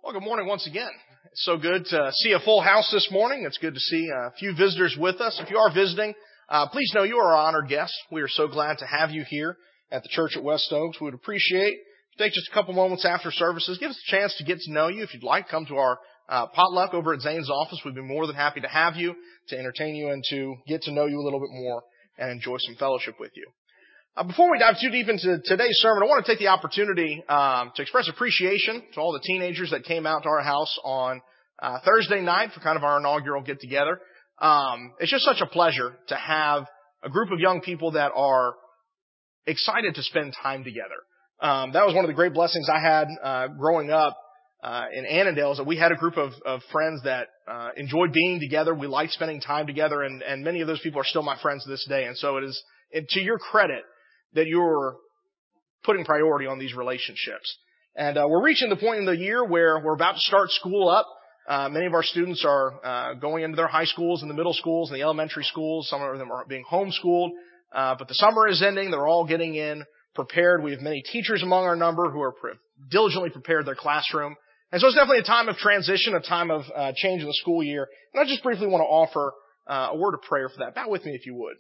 Well, good morning once again. It's so good to see a full house this morning. It's good to see a few visitors with us. If you are visiting, please know you are our honored guests. We are so glad to have you here at the church at West Oaks. We would appreciate if you take just a couple moments after services. Give us a chance to get to know you. If you'd like, come to our potluck over at Zane's office. We'd be more than happy to have you, to entertain you, and to get to know you a little bit more and enjoy some fellowship with you. Before we dive too deep into today's sermon, I want to take the opportunity to express appreciation to all the teenagers that came out to our house on Thursday night for kind of our inaugural get-together. It's just such a pleasure to have a group of young people that are excited to spend time together. That was one of the great blessings I had growing up in Annandale, is that we had a group of friends that enjoyed being together. We liked spending time together, and many of those people are still my friends to this day. And so it is to your credit that you're putting priority on these relationships. And we're reaching the point in the year where we're about to start school up. Many of our students are going into their high schools and the middle schools and the elementary schools. Some of them are being homeschooled. But the summer is ending. They're all getting in prepared. We have many teachers among our number who are diligently prepared their classroom. And so it's definitely a time of transition, a time of change in the school year. And I just briefly want to offer a word of prayer for that. Bow with me if you would.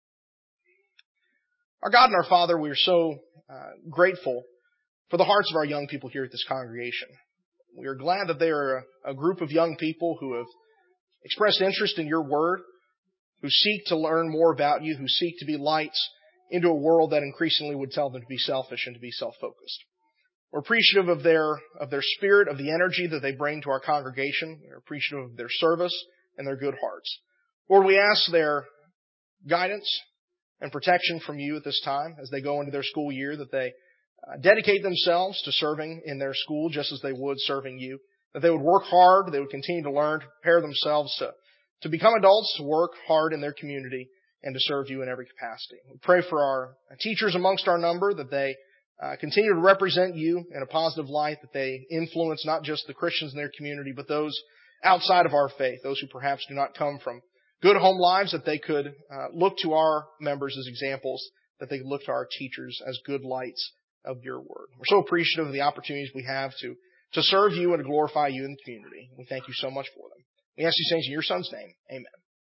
Our God and our Father, we are so grateful for the hearts of our young people here at this congregation. We are glad that they are a group of young people who have expressed interest in your word, who seek to learn more about you, who seek to be lights into a world that increasingly would tell them to be selfish and to be self-focused. We're appreciative of their spirit, of the energy that they bring to our congregation. We're appreciative of their service and their good hearts. Lord, we ask their guidance and protection from you at this time as they go into their school year, that they dedicate themselves to serving in their school just as they would serving you, that they would work hard, they would continue to learn, to prepare themselves to become adults, to work hard in their community, and to serve you in every capacity. We pray for our teachers amongst our number, that they continue to represent you in a positive light, that they influence not just the Christians in their community, but those outside of our faith, those who perhaps do not come from good home lives, that they could look to our members as examples, that they could look to our teachers as good lights of your word. We're so appreciative of the opportunities we have to serve you and to glorify you in the community. We thank you so much for them. We ask these things in your Son's name. Amen.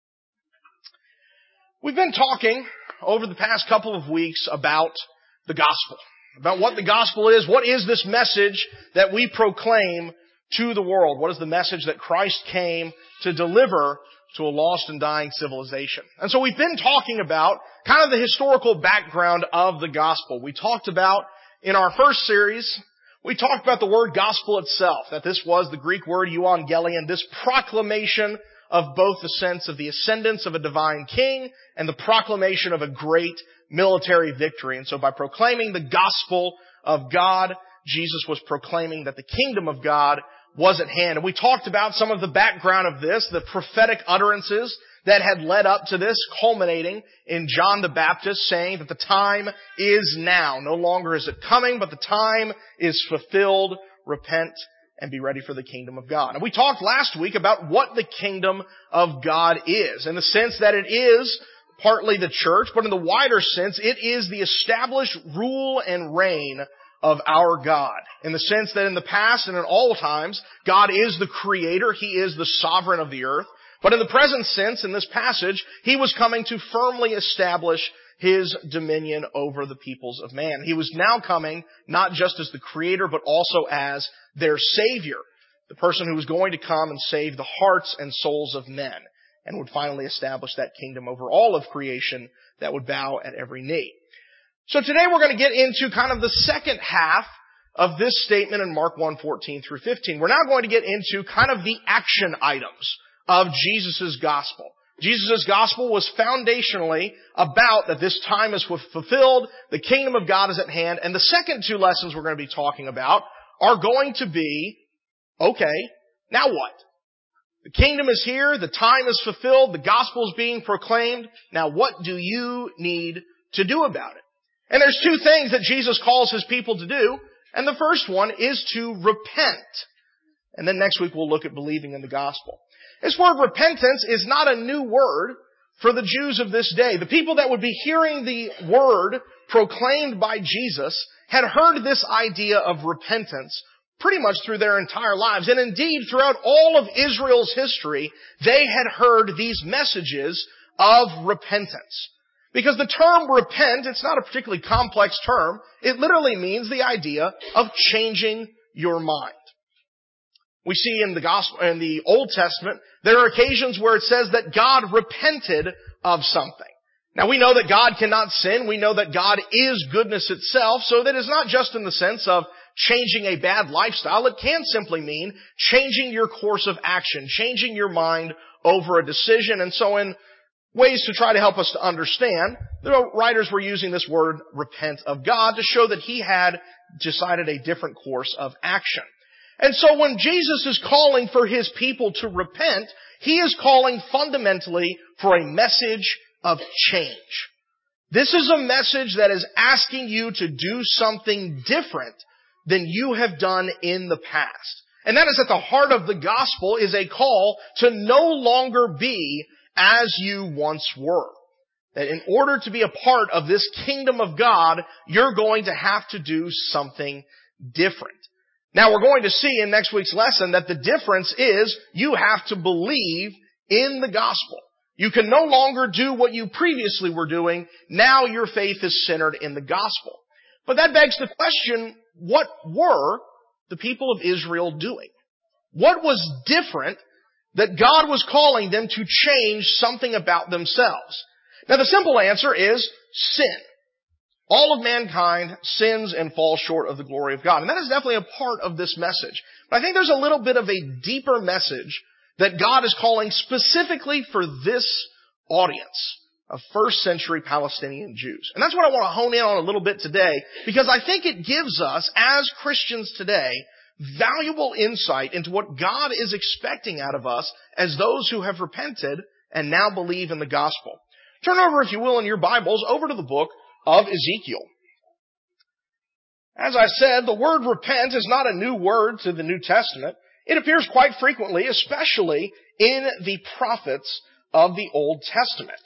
We've been talking over the past couple of weeks about the gospel, about what the gospel is. What is this message that we proclaim to the world? What is the message that Christ came to deliver to a lost and dying civilization? And so we've been talking about kind of the historical background of the gospel. We talked about, in our first series, we talked about the word gospel itself, that this was the Greek word euangelion, this proclamation of both the sense of the ascendance of a divine king and the proclamation of a great military victory. And so by proclaiming the gospel of God, Jesus was proclaiming that the kingdom of God was at hand. And we talked about some of the background of this, the prophetic utterances that had led up to this, culminating in John the Baptist saying that the time is now. No longer is it coming, but the time is fulfilled. Repent and be ready for the kingdom of God. And we talked last week about what the kingdom of God is, in the sense that it is partly the church, but in the wider sense, it is the established rule and reign of our God. In the sense that in the past and in all times, God is the creator. He is the sovereign of the earth. But in the present sense, in this passage, He was coming to firmly establish His dominion over the peoples of man. He was now coming not just as the creator, but also as their savior, the person who was going to come and save the hearts and souls of men, and would finally establish that kingdom over all of creation that would bow at every knee. So today we're going to get into kind of the second half of this statement in Mark 1:14 through 15. We're now going to get into kind of the action items of Jesus' gospel. Jesus' gospel was foundationally about that this time is fulfilled, the kingdom of God is at hand, and the second two lessons we're going to be talking about are going to be, okay, now what? The kingdom is here, the time is fulfilled, the gospel is being proclaimed, now what do you need to do about it? And there's two things that Jesus calls His people to do, and the first one is to repent. And then next week we'll look at believing in the gospel. This word repentance is not a new word for the Jews of this day. The people that would be hearing the word proclaimed by Jesus had heard this idea of repentance pretty much through their entire lives. And indeed, throughout all of Israel's history, they had heard these messages of repentance. Because the term repent, it's not a particularly complex term. It literally means the idea of changing your mind. We see in the Gospel, in the Old Testament, there are occasions where it says that God repented of something. Now we know that God cannot sin. We know that God is goodness itself. So that is not just in the sense of changing a bad lifestyle. It can simply mean changing your course of action, changing your mind over a decision. And so in ways to try to help us to understand, the writers were using this word repent of God to show that He had decided a different course of action. And so when Jesus is calling for His people to repent, He is calling fundamentally for a message of change. This is a message that is asking you to do something different than you have done in the past. And that is at the heart of the gospel, is a call to no longer be as you once were. That in order to be a part of this kingdom of God, you're going to have to do something different. Now we're going to see in next week's lesson that the difference is you have to believe in the gospel. You can no longer do what you previously were doing. Now your faith is centered in the gospel. But that begs the question, what were the people of Israel doing? What was different that God was calling them to change something about themselves? Now the simple answer is sin. All of mankind sins and falls short of the glory of God. And that is definitely a part of this message. But I think there's a little bit of a deeper message that God is calling specifically for this audience of first century Palestinian Jews. And that's what I want to hone in on a little bit today, because I think it gives us, as Christians today, valuable insight into what God is expecting out of us as those who have repented and now believe in the gospel. Turn over, if you will, in your Bibles, over to the book of Ezekiel. As I said, the word repent is not a new word to the New Testament. It appears quite frequently, especially in the prophets of the Old Testament.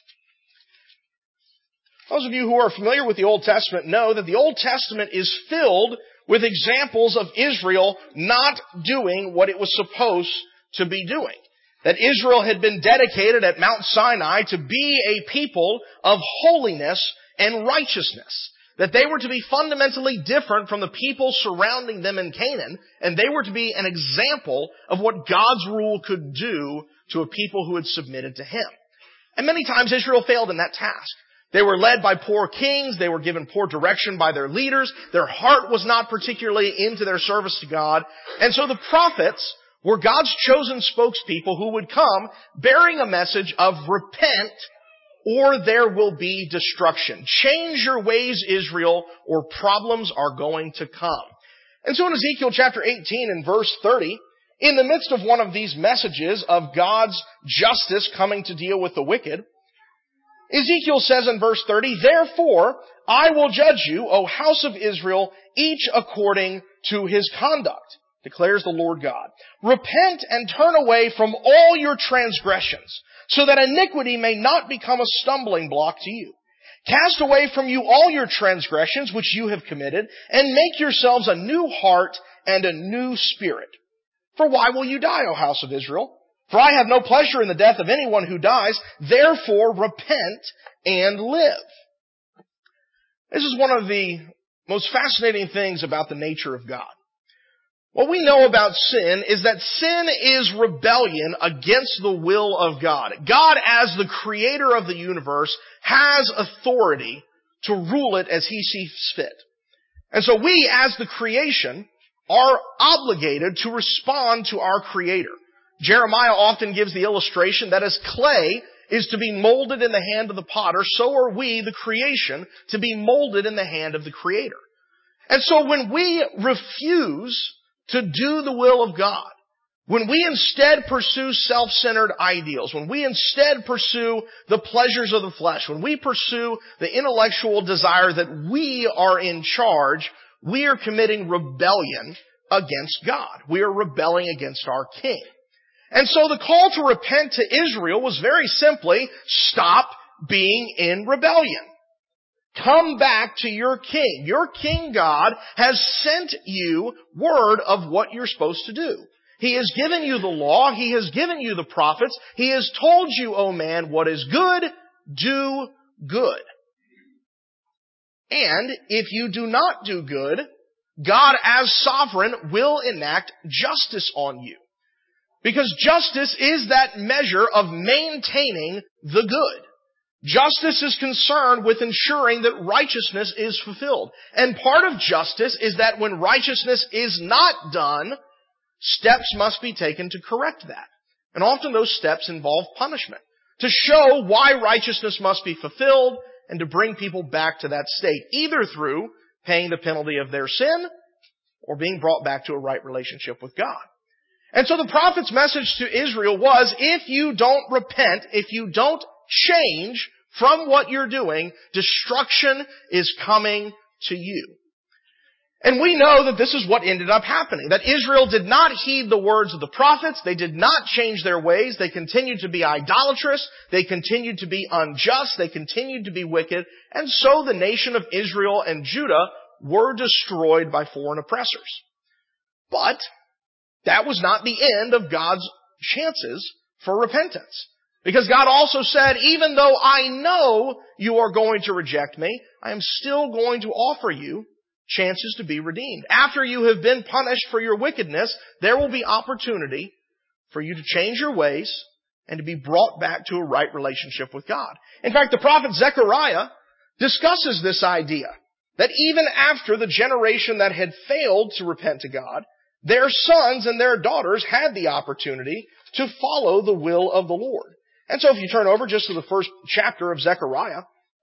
Those of you who are familiar with the Old Testament know that the Old Testament is filled with examples of Israel not doing what it was supposed to be doing. That Israel had been dedicated at Mount Sinai to be a people of holiness and righteousness. That they were to be fundamentally different from the people surrounding them in Canaan, and they were to be an example of what God's rule could do to a people who had submitted to Him. And many times Israel failed in that task. They were led by poor kings. They were given poor direction by their leaders. Their heart was not particularly into their service to God. And so the prophets were God's chosen spokespeople who would come bearing a message of repent, or there will be destruction. Change your ways, Israel, or problems are going to come. And so in Ezekiel chapter 18 and verse 30, in the midst of one of these messages of God's justice coming to deal with the wicked, Ezekiel says in verse 30, "Therefore I will judge you, O house of Israel, each according to his conduct, declares the Lord God. Repent and turn away from all your transgressions, so that iniquity may not become a stumbling block to you. Cast away from you all your transgressions which you have committed, and make yourselves a new heart and a new spirit. For why will you die, O house of Israel? For I have no pleasure in the death of anyone who dies. Therefore repent and live." This is one of the most fascinating things about the nature of God. What we know about sin is that sin is rebellion against the will of God. God, as the creator of the universe, has authority to rule it as He sees fit. And so we, as the creation, are obligated to respond to our Creator. Jeremiah often gives the illustration that as clay is to be molded in the hand of the potter, so are we, the creation, to be molded in the hand of the Creator. And so when we refuse to do the will of God, when we instead pursue self-centered ideals, when we instead pursue the pleasures of the flesh, when we pursue the intellectual desire that we are in charge, we are committing rebellion against God. We are rebelling against our King. And so the call to repent to Israel was very simply, stop being in rebellion. Come back to your king. Your king God has sent you word of what you're supposed to do. He has given you the law. He has given you the prophets. He has told you, O man, what is good, do good. And if you do not do good, God as sovereign will enact justice on you. Because justice is that measure of maintaining the good. Justice is concerned with ensuring that righteousness is fulfilled. And part of justice is that when righteousness is not done, steps must be taken to correct that. And often those steps involve punishment, to show why righteousness must be fulfilled and to bring people back to that state, either through paying the penalty of their sin or being brought back to a right relationship with God. And so the prophet's message to Israel was, if you don't repent, if you don't change from what you're doing, destruction is coming to you. And we know that this is what ended up happening, that Israel did not heed the words of the prophets. They did not change their ways. They continued to be idolatrous. They continued to be unjust. They continued to be wicked. And so the nation of Israel and Judah were destroyed by foreign oppressors. But that was not the end of God's chances for repentance. Because God also said, even though I know you are going to reject me, I am still going to offer you chances to be redeemed. After you have been punished for your wickedness, there will be opportunity for you to change your ways and to be brought back to a right relationship with God. In fact, the prophet Zechariah discusses this idea, that even after the generation that had failed to repent to God, their sons and their daughters had the opportunity to follow the will of the Lord. And so if you turn over just to the first chapter of Zechariah,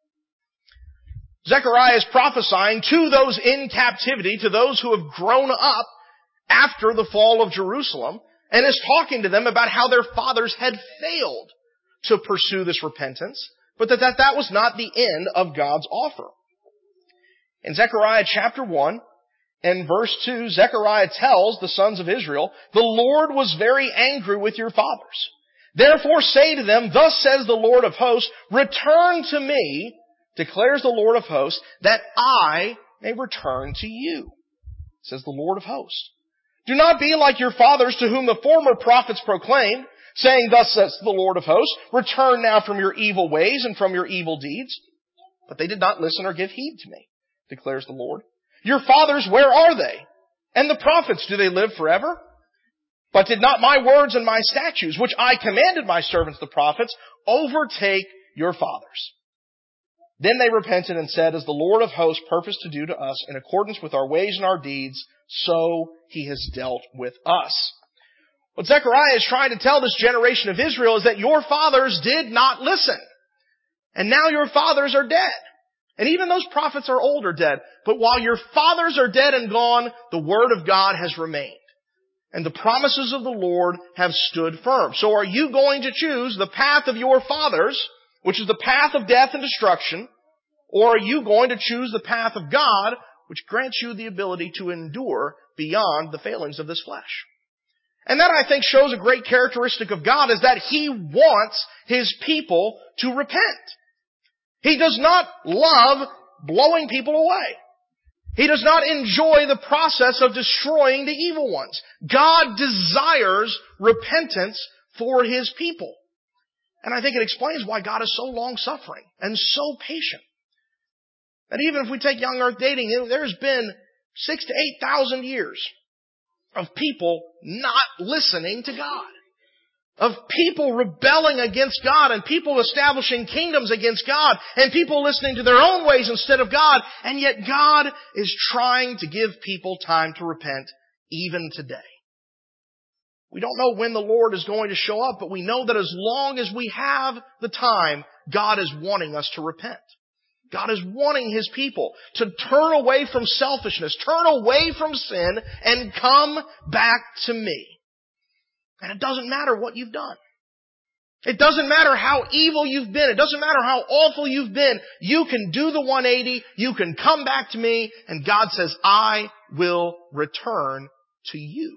Zechariah is prophesying to those in captivity, to those who have grown up after the fall of Jerusalem, and is talking to them about how their fathers had failed to pursue this repentance, but that was not the end of God's offer. In Zechariah chapter 1 and verse 2, Zechariah tells the sons of Israel, the Lord was very angry with your fathers. Therefore say to them, thus says the Lord of hosts, return to me, declares the Lord of hosts, that I may return to you, says the Lord of hosts. Do not be like your fathers to whom the former prophets proclaimed, saying, thus says the Lord of hosts, return now from your evil ways and from your evil deeds. But they did not listen or give heed to me, declares the Lord. Your fathers, where are they? And the prophets, do they live forever? But did not my words and my statutes, which I commanded my servants the prophets, overtake your fathers? Then they repented and said, as the Lord of hosts purposed to do to us, in accordance with our ways and our deeds, so he has dealt with us. What Zechariah is trying to tell this generation of Israel is that your fathers did not listen. And now your fathers are dead. And even those prophets are old or dead. But while your fathers are dead and gone, the word of God has remained. And the promises of the Lord have stood firm. So are you going to choose the path of your fathers, which is the path of death and destruction, or are you going to choose the path of God, which grants you the ability to endure beyond the failings of this flesh? And that, I think, shows a great characteristic of God, is that He wants His people to repent. He does not love blowing people away. He does not enjoy the process of destroying the evil ones. God desires repentance for His people. And I think it explains why God is so long-suffering and so patient. That even if we take young earth dating, there's been 6,000 to 8,000 years of people not listening to God. Of people rebelling against God and people establishing kingdoms against God and people listening to their own ways instead of God. And yet God is trying to give people time to repent even today. We don't know when the Lord is going to show up, but we know that as long as we have the time, God is wanting us to repent. God is wanting His people to turn away from selfishness, turn away from sin, and come back to me. And it doesn't matter what you've done. It doesn't matter how evil you've been. It doesn't matter how awful you've been. You can do the 180. You can come back to me. And God says, I will return to you.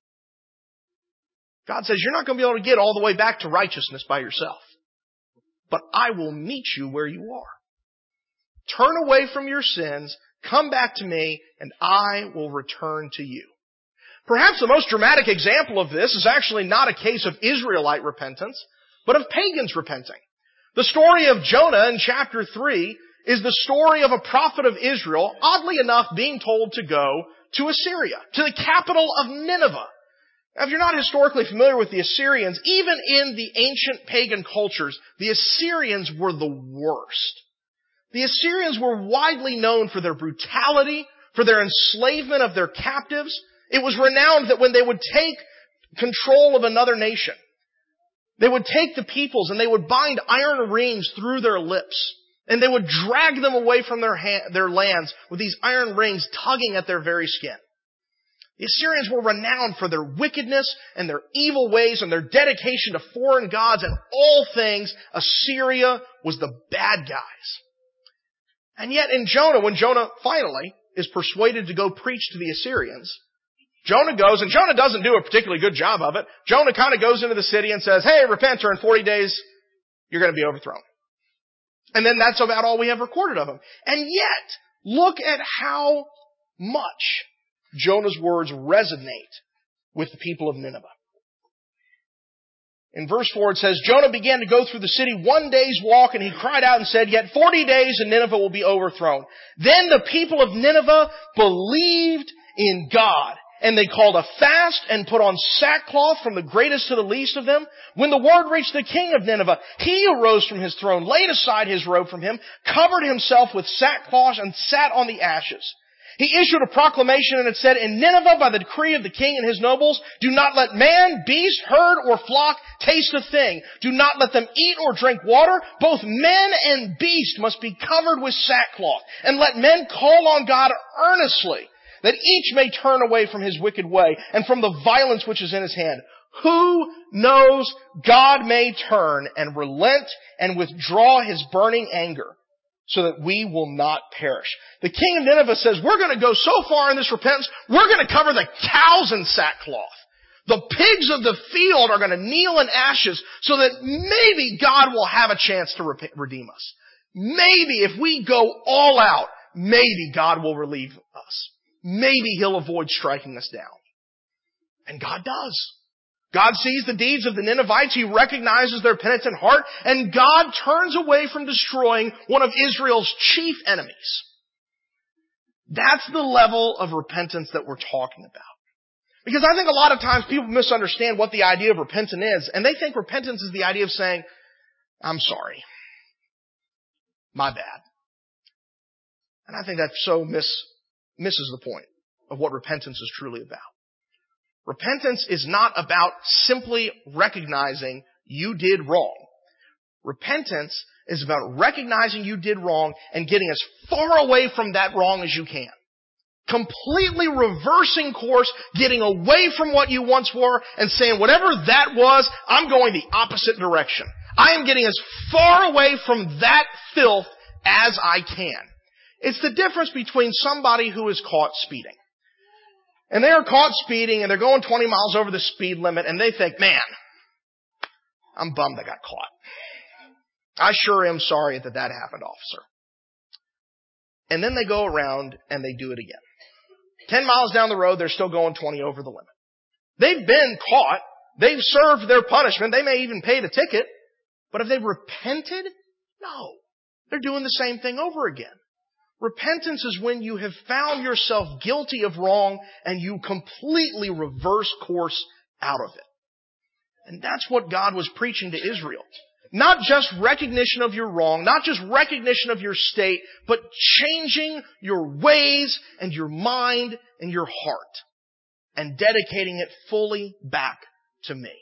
God says, you're not going to be able to get all the way back to righteousness by yourself. But I will meet you where you are. turn away from your sins, come back to me, and I will return to you. Perhaps the most dramatic example of this is actually not a case of Israelite repentance, but of pagans repenting. The story of Jonah in chapter 3 is the story of a prophet of Israel, oddly enough, being told to go to Assyria, to the capital of Nineveh. Now, if you're not historically familiar with the Assyrians, even in the ancient pagan cultures, the Assyrians were the worst. The Assyrians were widely known for their brutality, for their enslavement of their captives. It was renowned that when they would take control of another nation, they would take the peoples and they would bind iron rings through their lips. And they would drag them away from their lands with these iron rings tugging at their very skin. The Assyrians were renowned for their wickedness and their evil ways and their dedication to foreign gods and all things. Assyria was the bad guys. And yet in Jonah, when Jonah finally is persuaded to go preach to the Assyrians, Jonah goes, and Jonah doesn't do a particularly good job of it. Jonah kind of goes into the city and says, hey, repent, or in 40 days, you're going to be overthrown. And then that's about all we have recorded of him. And yet, look at how much Jonah's words resonate with the people of Nineveh. In verse 4 it says, Jonah began to go through the city 1 day's walk, and he cried out and said, yet 40 days and Nineveh will be overthrown. Then the people of Nineveh believed in God. And they called a fast and put on sackcloth from the greatest to the least of them. When the word reached the king of Nineveh, he arose from his throne, laid aside his robe from him, covered himself with sackcloth, and sat on the ashes. He issued a proclamation, and it said, in Nineveh, by the decree of the king and his nobles, do not let man, beast, herd, or flock taste a thing. Do not let them eat or drink water. Both men and beast must be covered with sackcloth. And let men call on God earnestly, that each may turn away from his wicked way and from the violence which is in his hand. Who knows, God may turn and relent and withdraw his burning anger so that we will not perish. The king of Nineveh says, we're going to go so far in this repentance, we're going to cover the cows in sackcloth. The pigs of the field are going to kneel in ashes so that maybe God will have a chance to redeem us. Maybe if we go all out, maybe God will relieve us. Maybe he'll avoid striking us down. And God does. God sees the deeds of the Ninevites. He recognizes their penitent heart. And God turns away from destroying one of Israel's chief enemies. That's the level of repentance that we're talking about. Because I think a lot of times people misunderstand what the idea of repentance is. And they think repentance is the idea of saying, I'm sorry. My bad. And I think that so misses the point of what repentance is truly about. Repentance is not about simply recognizing you did wrong. Repentance is about recognizing you did wrong and getting as far away from that wrong as you can. Completely reversing course, getting away from what you once were and saying, whatever that was, I'm going the opposite direction. I am getting as far away from that filth as I can. It's the difference between somebody who is caught speeding. And they are caught speeding and they're going 20 miles over the speed limit and they think, man, I'm bummed I got caught. I sure am sorry that happened, officer. And then they go around and they do it again. 10 miles down the road, they're still going 20 over the limit. They've been caught. They've served their punishment. They may even pay the ticket. But have they repented? No. They're doing the same thing over again. Repentance is when you have found yourself guilty of wrong and you completely reverse course out of it. And that's what God was preaching to Israel. Not just recognition of your wrong, not just recognition of your state, but changing your ways and your mind and your heart and dedicating it fully back to me.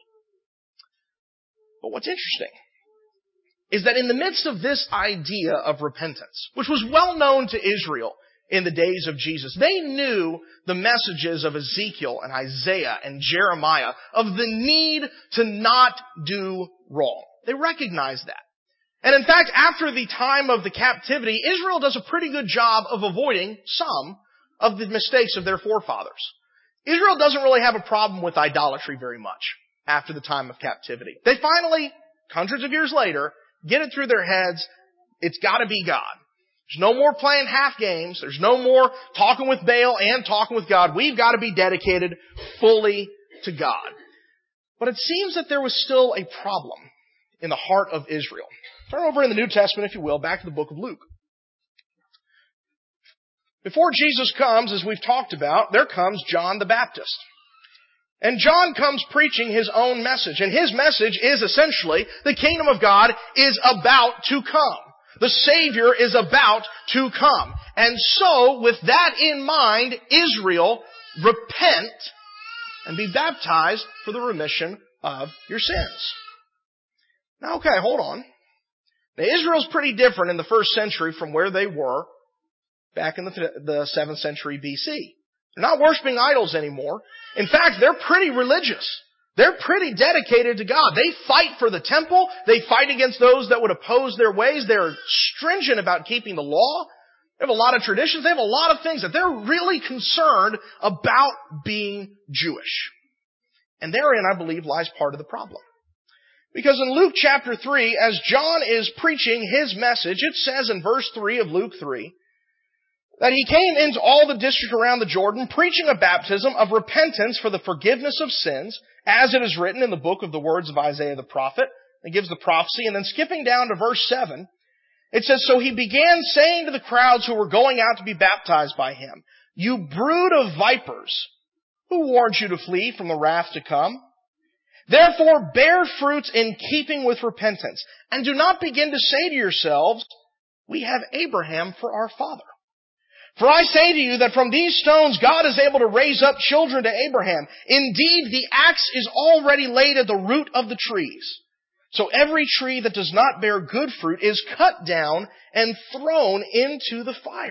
But what's interesting is that in the midst of this idea of repentance, which was well known to Israel in the days of Jesus, they knew the messages of Ezekiel and Isaiah and Jeremiah of the need to not do wrong. They recognized that. And in fact, after the time of the captivity, Israel does a pretty good job of avoiding some of the mistakes of their forefathers. Israel doesn't really have a problem with idolatry very much after the time of captivity. They finally, hundreds of years later, get it through their heads, it's got to be God. There's no more playing half games. There's no more talking with Baal and talking with God. We've got to be dedicated fully to God. But it seems that there was still a problem in the heart of Israel. Turn over in the New Testament, if you will, back to the book of Luke. Before Jesus comes, as we've talked about, there comes John the Baptist. And John comes preaching his own message. And his message is essentially, the kingdom of God is about to come. The Savior is about to come. And so, with that in mind, Israel, repent and be baptized for the remission of your sins. Now, okay, hold on. Now, Israel's pretty different in the first century from where they were back in the 7th century BC. They're not worshiping idols anymore. In fact, they're pretty religious. They're pretty dedicated to God. They fight for the temple. They fight against those that would oppose their ways. They're stringent about keeping the law. They have a lot of traditions. They have a lot of things that they're really concerned about being Jewish. And therein, I believe, lies part of the problem. Because in Luke chapter 3, as John is preaching his message, it says in verse 3 of Luke 3, that he came into all the district around the Jordan, preaching a baptism of repentance for the forgiveness of sins, as it is written in the book of the words of Isaiah the prophet. It gives the prophecy, and then skipping down to verse 7, it says, so he began saying to the crowds who were going out to be baptized by him, you brood of vipers, who warned you to flee from the wrath to come? Therefore bear fruits in keeping with repentance, and do not begin to say to yourselves, we have Abraham for our father. For I say to you that from these stones God is able to raise up children to Abraham. Indeed, the axe is already laid at the root of the trees. So every tree that does not bear good fruit is cut down and thrown into the fire.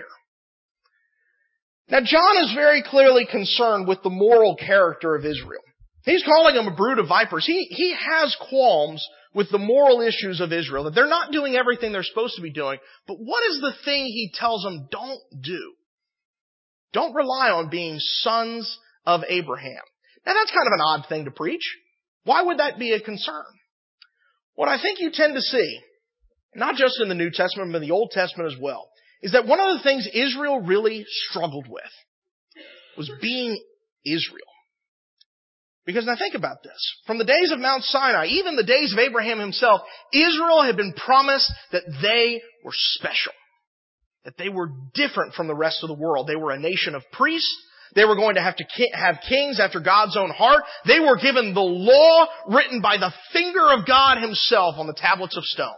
Now, John is very clearly concerned with the moral character of Israel. He's calling them a brood of vipers. He has qualms with the moral issues of Israel, that they're not doing everything they're supposed to be doing. But what is the thing he tells them don't do? Don't rely on being sons of Abraham. Now, that's kind of an odd thing to preach. Why would that be a concern? What I think you tend to see, not just in the New Testament, but in the Old Testament as well, is that one of the things Israel really struggled with was being Israel. Because now think about this. From the days of Mount Sinai, even the days of Abraham himself, Israel had been promised that they were special. That they were different from the rest of the world. They were a nation of priests. They were going to have kings after God's own heart. They were given the law written by the finger of God himself on the tablets of stone.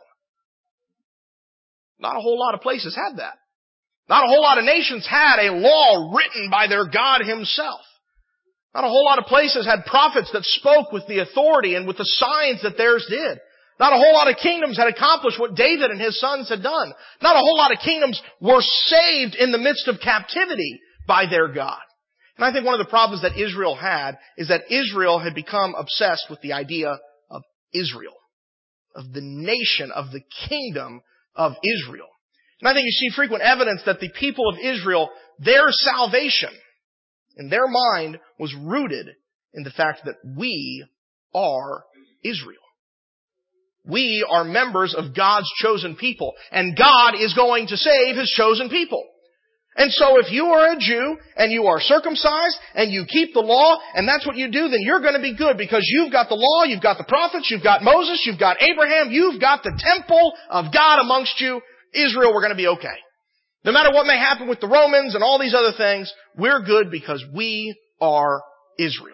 Not a whole lot of places had that. Not a whole lot of nations had a law written by their God himself. Not a whole lot of places had prophets that spoke with the authority and with the signs that theirs did. Not a whole lot of kingdoms had accomplished what David and his sons had done. Not a whole lot of kingdoms were saved in the midst of captivity by their God. And I think one of the problems that Israel had is that Israel had become obsessed with the idea of Israel, of the nation, of the kingdom of Israel. And I think you see frequent evidence that the people of Israel, their salvation in their mind was rooted in the fact that we are Israel. We are members of God's chosen people, and God is going to save His chosen people. And so if you are a Jew, and you are circumcised, and you keep the law, and that's what you do, then you're going to be good, because you've got the law, you've got the prophets, you've got Moses, you've got Abraham, you've got the temple of God amongst you. Israel, we're going to be okay. No matter what may happen with the Romans and all these other things, we're good because we are Israel.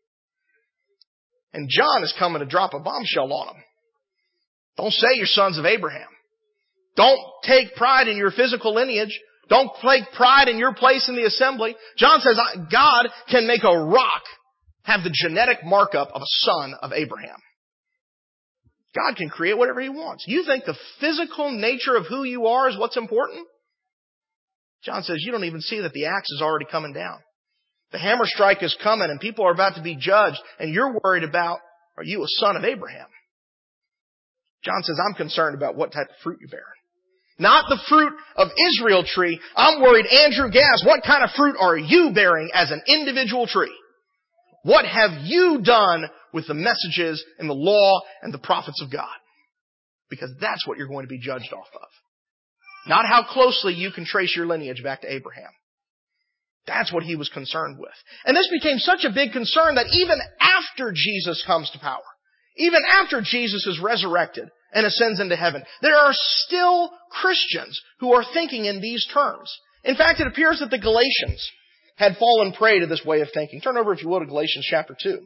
And John is coming to drop a bombshell on them. Don't say you're sons of Abraham. Don't take pride in your physical lineage. Don't take pride in your place in the assembly. John says God can make a rock have the genetic markup of a son of Abraham. God can create whatever He wants. You think the physical nature of who you are is what's important? John says you don't even see that the axe is already coming down. The hammer strike is coming and people are about to be judged, and you're worried about, are you a son of Abraham? John says, I'm concerned about what type of fruit you bear. Not the fruit of Israel tree. I'm worried, Andrew Gass, what kind of fruit are you bearing as an individual tree? What have you done with the messages and the law and the prophets of God? Because that's what you're going to be judged off of. Not how closely you can trace your lineage back to Abraham. That's what he was concerned with. And this became such a big concern that even after Jesus comes to power, even after Jesus is resurrected and ascends into heaven, there are still Christians who are thinking in these terms. In fact, it appears that the Galatians had fallen prey to this way of thinking. Turn over, if you will, to Galatians chapter 2.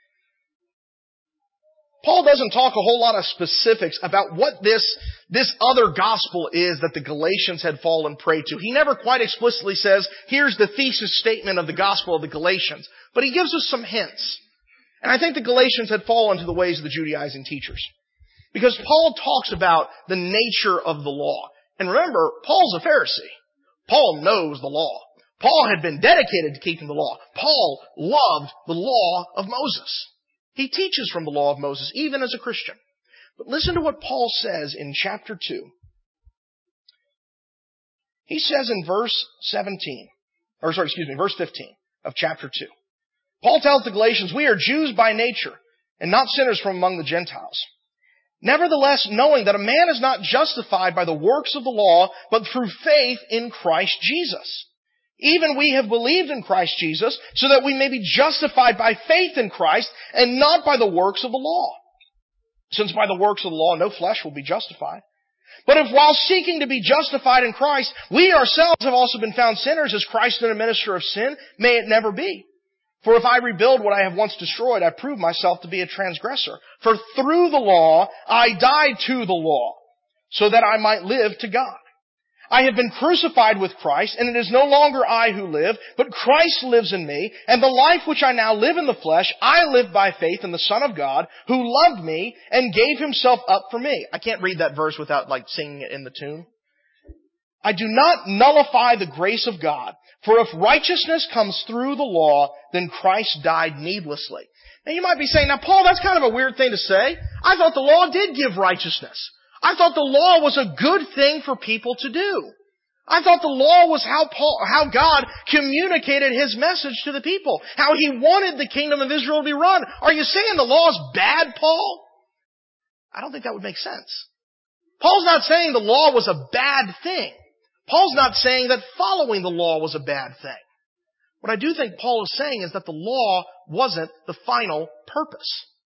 Paul doesn't talk a whole lot of specifics about what this other gospel is that the Galatians had fallen prey to. He never quite explicitly says, here's the thesis statement of the gospel of the Galatians. But he gives us some hints. And I think the Galatians had fallen to the ways of the Judaizing teachers. Because Paul talks about the nature of the law. And remember, Paul's a Pharisee. Paul knows the law. Paul had been dedicated to keeping the law. Paul loved the law of Moses. He teaches from the law of Moses, even as a Christian. But listen to what Paul says in chapter 2. He says in verse 15 of chapter 2. Paul tells the Galatians, we are Jews by nature, and not sinners from among the Gentiles. Nevertheless, knowing that a man is not justified by the works of the law, but through faith in Christ Jesus. Even we have believed in Christ Jesus, so that we may be justified by faith in Christ, and not by the works of the law. Since by the works of the law no flesh will be justified. But if while seeking to be justified in Christ, we ourselves have also been found sinners, as Christ and a minister of sin, may it never be. For if I rebuild what I have once destroyed, I prove myself to be a transgressor. For through the law I died to the law, so that I might live to God. I have been crucified with Christ, and it is no longer I who live, but Christ lives in me, and the life which I now live in the flesh, I live by faith in the Son of God, who loved me and gave himself up for me. I can't read that verse without singing it in the tune. I do not nullify the grace of God, for if righteousness comes through the law, then Christ died needlessly. Now you might be saying, now Paul, that's kind of a weird thing to say. I thought the law did give righteousness. I thought the law was a good thing for people to do. I thought the law was how God communicated His message to the people. How He wanted the kingdom of Israel to be run. Are you saying the law is bad, Paul? I don't think that would make sense. Paul's not saying the law was a bad thing. Paul's not saying that following the law was a bad thing. What I do think Paul is saying is that the law wasn't the final purpose.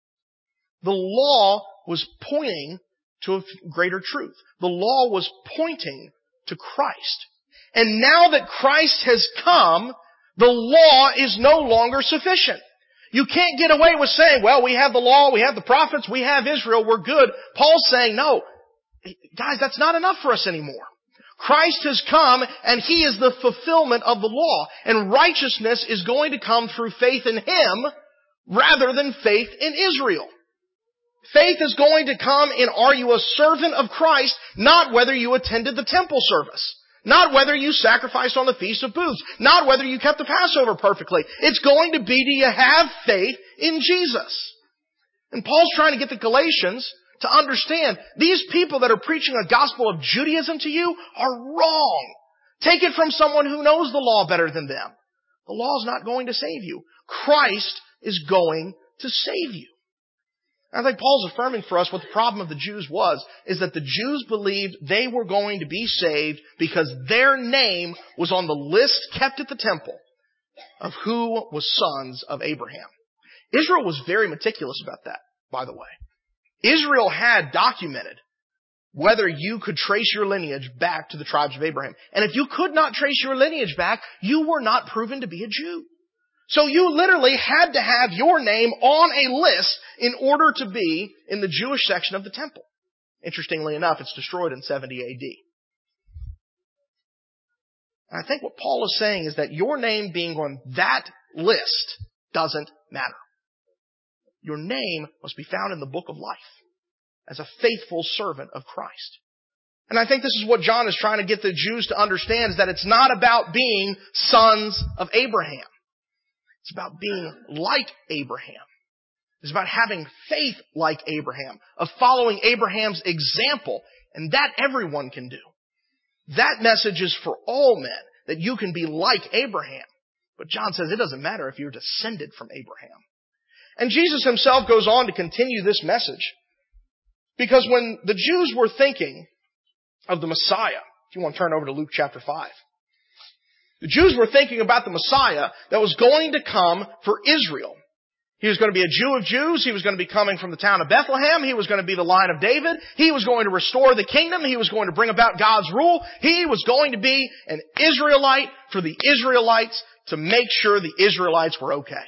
The law was pointing to a greater truth. The law was pointing to Christ. And now that Christ has come, the law is no longer sufficient. You can't get away with saying, well, we have the law, we have the prophets, we have Israel, we're good. Paul's saying, no, guys, that's not enough for us anymore. Christ has come and He is the fulfillment of the law. And righteousness is going to come through faith in Him rather than faith in Israel. Faith is going to come in, are you a servant of Christ, not whether you attended the temple service, not whether you sacrificed on the Feast of Booths, not whether you kept the Passover perfectly. It's going to be, do you have faith in Jesus? And Paul's trying to get the Galatians to understand these people that are preaching a gospel of Judaism to you are wrong. Take it from someone who knows the law better than them. The law is not going to save you. Christ is going to save you. I think Paul's affirming for us what the problem of the Jews was, is that the Jews believed they were going to be saved because their name was on the list kept at the temple of who was sons of Abraham. Israel was very meticulous about that, by the way. Israel had documented whether you could trace your lineage back to the tribes of Abraham. And if you could not trace your lineage back, you were not proven to be a Jew. So you literally had to have your name on a list in order to be in the Jewish section of the temple. Interestingly enough, it's destroyed in 70 A.D. And I think what Paul is saying is that your name being on that list doesn't matter. Your name must be found in the book of life as a faithful servant of Christ. And I think this is what John is trying to get the Jews to understand, is that it's not about being sons of Abraham. It's about being like Abraham. It's about having faith like Abraham, of following Abraham's example, and that everyone can do. That message is for all men, that you can be like Abraham. But John says it doesn't matter if you're descended from Abraham. And Jesus Himself goes on to continue this message, because when the Jews were thinking of the Messiah, If you want to turn over to Luke chapter 5. The Jews were thinking about the Messiah that was going to come for Israel. He was going to be a Jew of Jews. He was going to be coming from the town of Bethlehem. He was going to be the line of David. He was going to restore the kingdom. He was going to bring about God's rule. He was going to be an Israelite for the Israelites to make sure the Israelites were okay.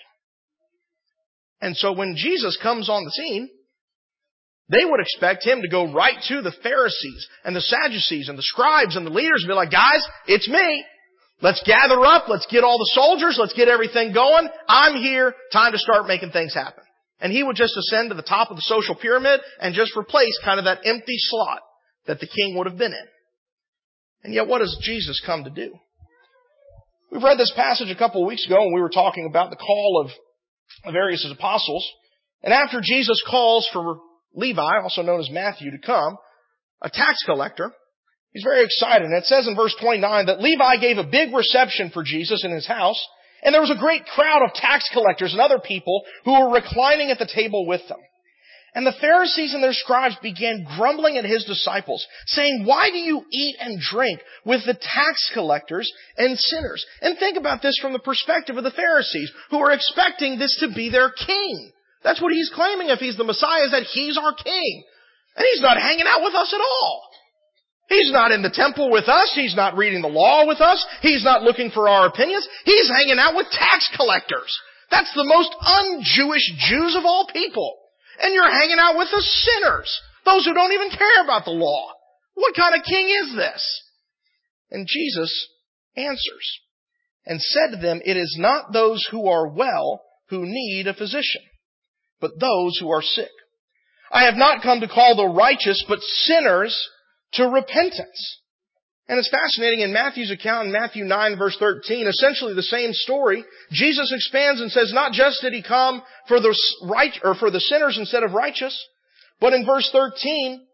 And so when Jesus comes on the scene, they would expect Him to go right to the Pharisees and the Sadducees and the scribes and the leaders and be like, guys, it's me. Let's gather up. Let's get all the soldiers. Let's get everything going. I'm here. Time to start making things happen. And He would just ascend to the top of the social pyramid and just replace kind of that empty slot that the king would have been in. And yet what does Jesus come to do? We've read this passage a couple of weeks ago when we were talking about the call of various apostles. And after Jesus calls for Levi, also known as Matthew, to come, a tax collector, he's very excited. And it says in verse 29 that Levi gave a big reception for Jesus in his house, and there was a great crowd of tax collectors and other people who were reclining at the table with them. And the Pharisees and their scribes began grumbling at His disciples, saying, why do you eat and drink with the tax collectors and sinners? And think about this from the perspective of the Pharisees, who are expecting this to be their king. That's what He's claiming if He's the Messiah, is that He's our king. And He's not hanging out with us at all. He's not in the temple with us. He's not reading the law with us. He's not looking for our opinions. He's hanging out with tax collectors. That's the most un-Jewish Jews of all people. And you're hanging out with the sinners, those who don't even care about the law. What kind of king is this? And Jesus answers and said to them, it is not those who are well who need a physician, but those who are sick. I have not come to call the righteous, but sinners to repentance. And it's fascinating, in Matthew's account, in Matthew 9, verse 13, essentially the same story, Jesus expands and says, not just did He come for the sinners instead of righteous, but in verse 13,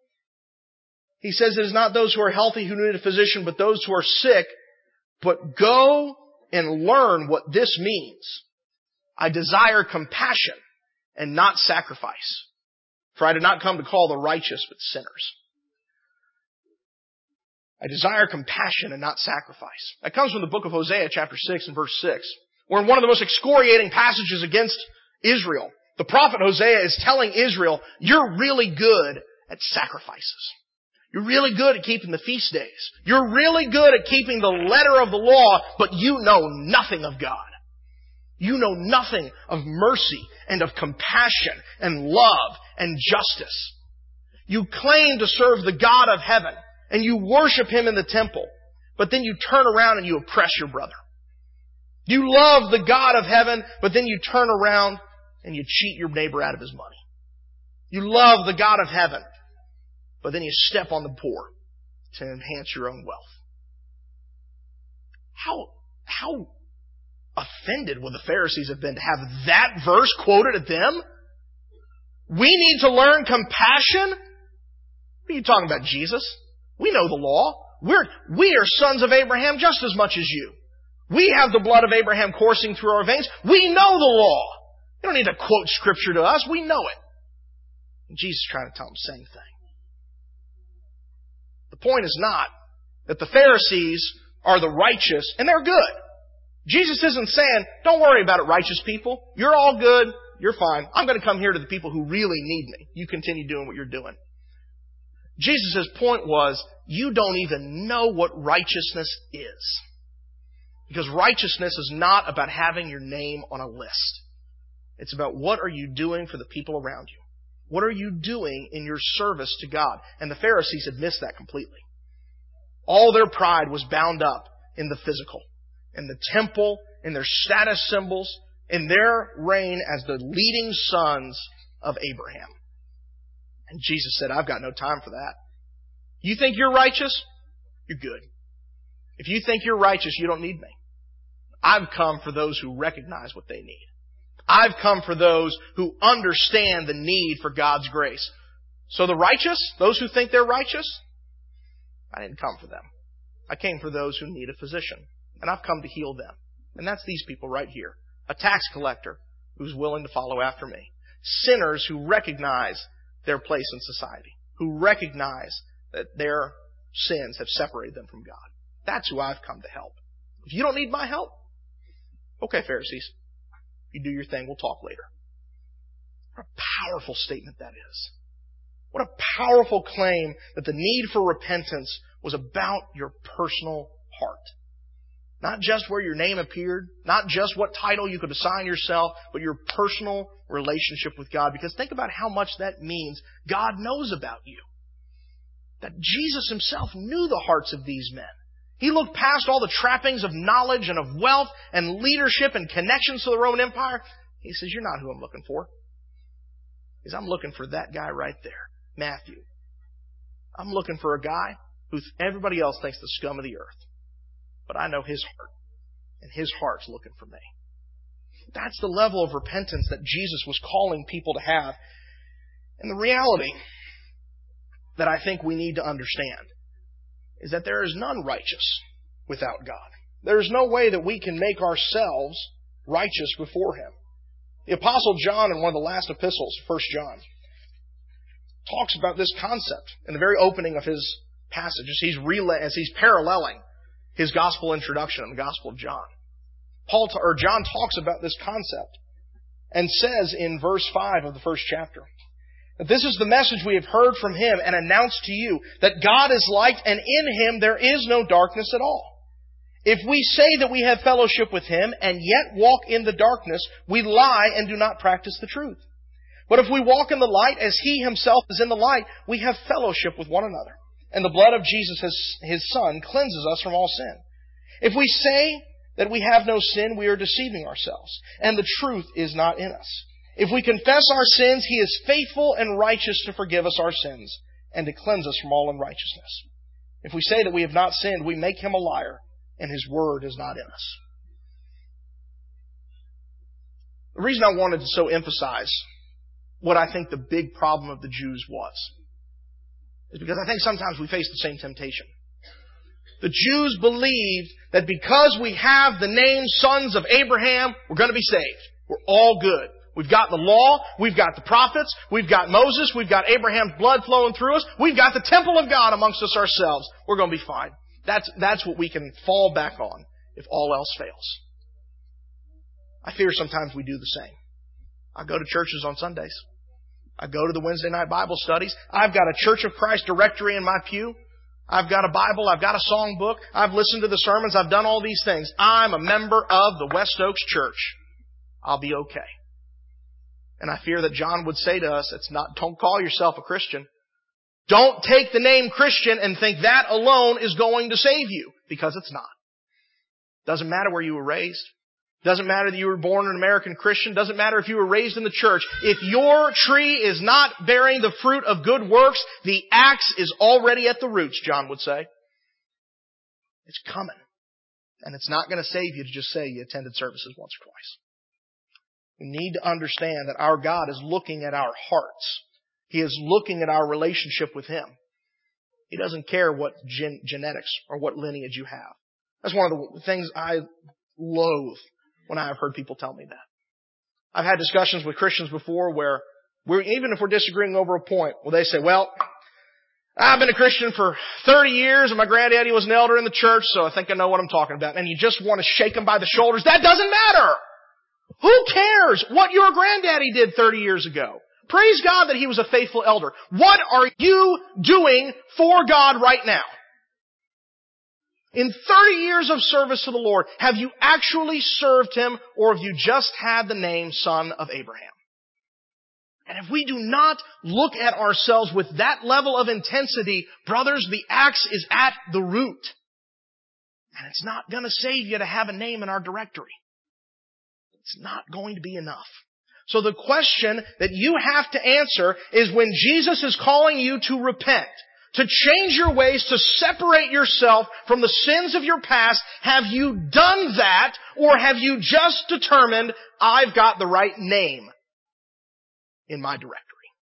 He says it is not those who are healthy who need a physician, but those who are sick. But go and learn what this means. I desire compassion and not sacrifice. For I did not come to call the righteous, but sinners. I desire compassion and not sacrifice. That comes from the book of Hosea, chapter 6 and verse 6, where in one of the most excoriating passages against Israel, the prophet Hosea is telling Israel, you're really good at sacrifices. You're really good at keeping the feast days. You're really good at keeping the letter of the law, but you know nothing of God. You know nothing of mercy and of compassion and love and justice. You claim to serve the God of heaven, and you worship Him in the temple, but then you turn around and you oppress your brother. You love the God of heaven, but then you turn around and you cheat your neighbor out of his money. You love the God of heaven, but then you step on the poor to enhance your own wealth. How offended would the Pharisees have been to have that verse quoted at them? We need to learn compassion? What are you talking about, Jesus? We know the law. We are sons of Abraham just as much as you. We have the blood of Abraham coursing through our veins. We know the law. You don't need to quote Scripture to us. We know it. And Jesus is trying to tell them the same thing. The point is not that the Pharisees are the righteous and they're good. Jesus isn't saying, don't worry about it, righteous people. You're all good. You're fine. I'm going to come here to the people who really need me. You continue doing what you're doing. Jesus' point was, you don't even know what righteousness is. Because righteousness is not about having your name on a list. It's about what are you doing for the people around you. What are you doing in your service to God? And the Pharisees had missed that completely. All their pride was bound up in the physical, in the temple, in their status symbols, in their reign as the leading sons of Abraham. And Jesus said, I've got no time for that. You think you're righteous? You're good. If you think you're righteous, you don't need me. I've come for those who recognize what they need. I've come for those who understand the need for God's grace. So the righteous, those who think they're righteous, I didn't come for them. I came for those who need a physician. And I've come to heal them. And that's these people right here. A tax collector who's willing to follow after me. Sinners who recognize their place in society. Who recognize that they're sins have separated them from God. That's who I've come to help. If you don't need my help, okay, Pharisees, you do your thing. We'll talk later. What a powerful statement that is. What a powerful claim that the need for repentance was about your personal heart. Not just where your name appeared, not just what title you could assign yourself, but your personal relationship with God. Because think about how much that means God knows about you. That Jesus Himself knew the hearts of these men. He looked past all the trappings of knowledge and of wealth and leadership and connections to the Roman Empire. He says, you're not who I'm looking for. He says, I'm looking for that guy right there, Matthew. I'm looking for a guy who everybody else thinks the scum of the earth. But I know his heart, and his heart's looking for me. That's the level of repentance that Jesus was calling people to have. And the reality that I think we need to understand is that there is none righteous without God. There is no way that we can make ourselves righteous before Him. The Apostle John, in one of the last epistles, 1 John, talks about this concept in the very opening of his passage as he's paralleling his gospel introduction in the Gospel of John. John talks about this concept and says in verse 5 of the first chapter that this is the message we have heard from Him and announced to you, that God is light and in Him there is no darkness at all. If we say that we have fellowship with Him and yet walk in the darkness, we lie and do not practice the truth. But if we walk in the light as He Himself is in the light, we have fellowship with one another. And the blood of Jesus, His Son, cleanses us from all sin. If we say that we have no sin, we are deceiving ourselves, and the truth is not in us. If we confess our sins, He is faithful and righteous to forgive us our sins and to cleanse us from all unrighteousness. If we say that we have not sinned, we make Him a liar, and His word is not in us. The reason I wanted to so emphasize what I think the big problem of the Jews was is because I think sometimes we face the same temptation. The Jews believed that because we have the name sons of Abraham, we're going to be saved. We're all good. We've got the law, we've got the prophets, we've got Moses, we've got Abraham's blood flowing through us, we've got the temple of God amongst us ourselves. We're going to be fine. That's what we can fall back on if all else fails. I fear sometimes we do the same. I go to churches on Sundays. I go to the Wednesday night Bible studies. I've got a Church of Christ directory in my pew. I've got a Bible. I've got a song book. I've listened to the sermons. I've done all these things. I'm a member of the West Oaks Church. I'll be okay. And I fear that John would say to us, don't call yourself a Christian. Don't take the name Christian and think that alone is going to save you, because it's not. Doesn't matter where you were raised. Doesn't matter that you were born an American Christian. Doesn't matter if you were raised in the church. If your tree is not bearing the fruit of good works, the axe is already at the roots, John would say. It's coming. And it's not going to save you to just say you attended services once or twice. We need to understand that our God is looking at our hearts. He is looking at our relationship with Him. He doesn't care what genetics or what lineage you have. That's one of the things I loathe when I have heard people tell me that. I've had discussions with Christians before where even if we're disagreeing over a point, well, they say, well, I've been a Christian for 30 years and my granddaddy was an elder in the church, so I think I know what I'm talking about. And you just want to shake them by the shoulders. That doesn't matter. Who cares what your granddaddy did 30 years ago? Praise God that he was a faithful elder. What are you doing for God right now? In 30 years of service to the Lord, have you actually served Him, or have you just had the name Son of Abraham? And if we do not look at ourselves with that level of intensity, brothers, the axe is at the root. And it's not going to save you to have a name in our directory. It's not going to be enough. So the question that you have to answer is, when Jesus is calling you to repent, to change your ways, to separate yourself from the sins of your past, have you done that, or have you just determined, I've got the right name in my directory?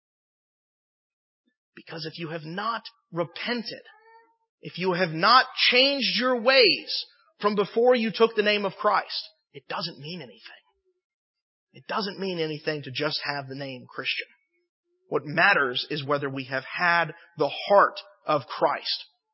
Because if you have not repented, if you have not changed your ways from before you took the name of Christ, it doesn't mean anything. It doesn't mean anything to just have the name Christian. What matters is whether we have had the heart of Christ.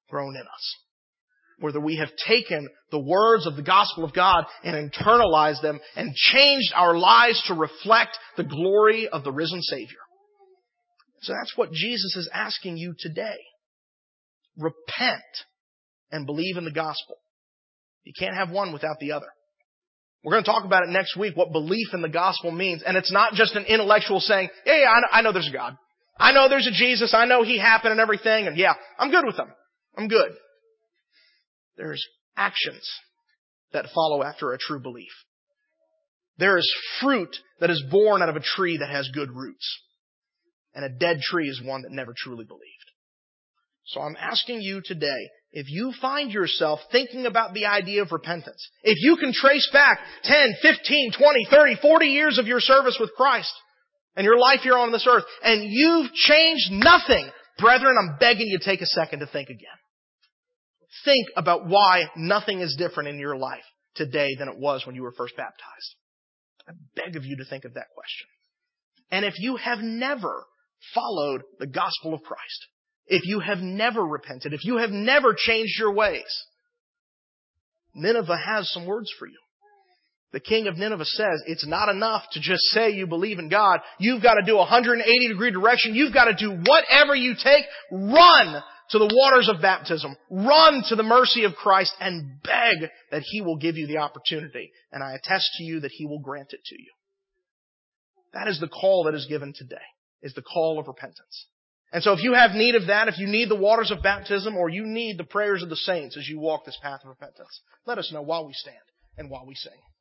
grown in us. Whether we have taken the words of the gospel of God and internalized them and changed our lives to reflect the glory of the risen Savior. So that's what Jesus is asking you today. Repent and believe in the gospel. You can't have one without the other. We're going to talk about it next week, what belief in the gospel means. And it's not just an intellectual saying, yeah, I know there's a God. I know there's a Jesus. I know He happened and everything. And yeah, I'm good with Him. I'm good. There's actions that follow after a true belief. There is fruit that is born out of a tree that has good roots. And a dead tree is one that never truly believed. So I'm asking you today, if you find yourself thinking about the idea of repentance, if you can trace back 10, 15, 20, 30, 40 years of your service with Christ and your life here on this earth, and you've changed nothing, brethren, I'm begging you to take a second to think again. Think about why nothing is different in your life today than it was when you were first baptized. I beg of you to think of that question. And if you have never followed the gospel of Christ, if you have never repented, if you have never changed your ways, Nineveh has some words for you. The king of Nineveh says it's not enough to just say you believe in God. You've got to do a 180-degree direction. You've got to do whatever you take. Run to the waters of baptism. Run to the mercy of Christ and beg that He will give you the opportunity. And I attest to you that He will grant it to you. That is the call that is given today, is the call of repentance. And so if you have need of that, if you need the waters of baptism, or you need the prayers of the saints as you walk this path of repentance, let us know while we stand and while we sing.